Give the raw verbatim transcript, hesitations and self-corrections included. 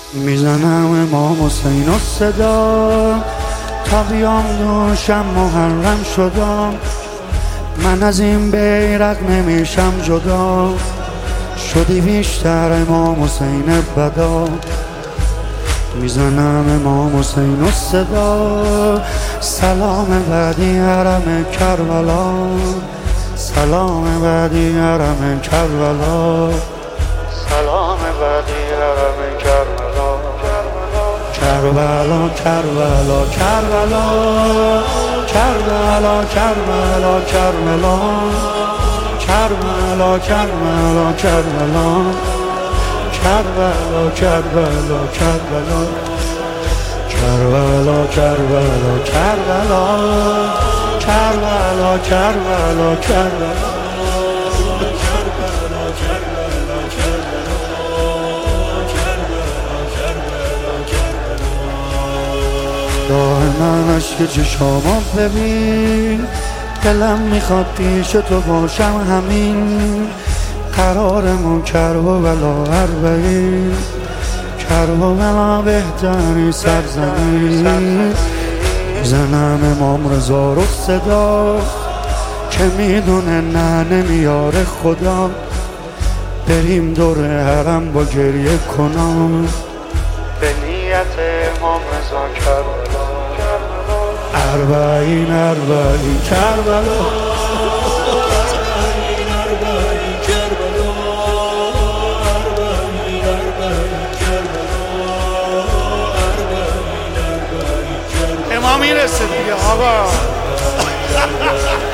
میزنم امام حسین و صدا تا بیام دوشم محرم شدم. من از این بیرق نمیشم جدا، شدی بیشتر امام حسین بدا. میزنم امام حسین و صدا، سلام بعدی حرم کربلا، سلام بعدی حرم کربلا، سلام بعدی حرم کربلا. کربلا کربلا کربلا کربلا کربلا کربلا کربلا کربلا کربلا کربلا کربلا کربلا کربلا کربلا کربلا کربلا کربلا کربلا. دائما عشق چشامو ببین، دلم میخواد پیش تو باشم همین. قرارمون کربلا اربعین، کربلا بهترین سرزمین. زنم امام رضا رو صدا که میدونه نه نمیاره خدا. بریم دور حرم با گریه کنم به نیت امام رضا کربلا. اربعین اربعین کربلا، امام میرسه دیگه آقا.